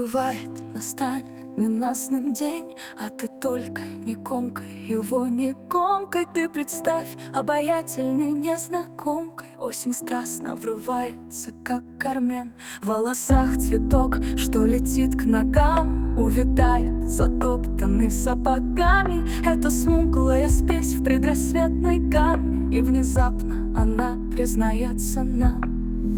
бывает, настанет ненастный день, а ты только не комкай его, не комкай. Ты представь, обаятельной незнакомкой осень страстно врывается, как Кармен. В волосах цветок, что летит к ногам, увядает, затоптанный сапогами. Это смуглая спесь в предрассветной гамме, и внезапно она признается нам.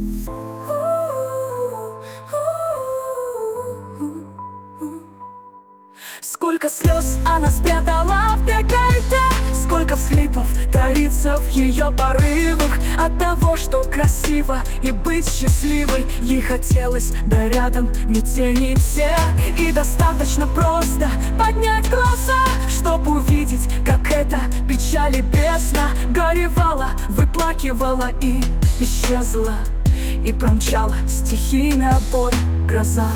Сколько слез она спрятала в декольте, сколько всхлипов таится в ее порывах от того, что красиво и быть счастливой ей хотелось, да рядом ни те, ни те. И достаточно просто поднять глаза, чтоб увидеть, как эта печаль и бездна горевала, выплакивала и исчезла, и промчала стихийная боль, гроза.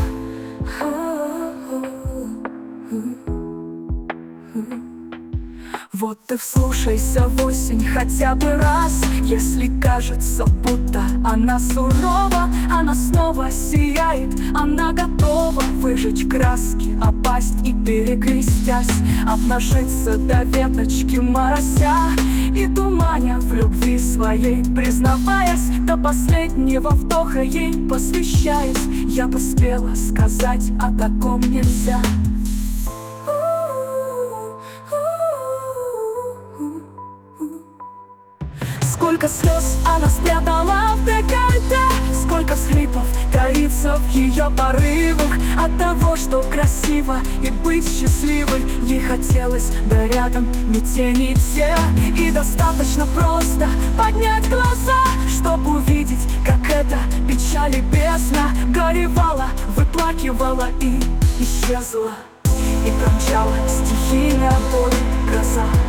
Вот ты вслушайся в осень хотя бы раз. Если кажется, будто она сурова, она снова сияет, она готова выжечь краски, опасть и перекрестясь, обнажиться до веточки морося и туманя в любви своей, признаваясь, до последнего вдоха ей посвящаясь. Я бы спела сказать, о таком нельзя. Сколько слез она спрятала в декольте, сколько всхлипов таится в ее порывах от того, что красиво и быть счастливой ей хотелось, да рядом ни те, ни те. И достаточно просто поднять глаза, чтоб увидеть, как эта печаль и бездна горевала, выплакивала и исчезла, и промчала стихийная боль, гроза.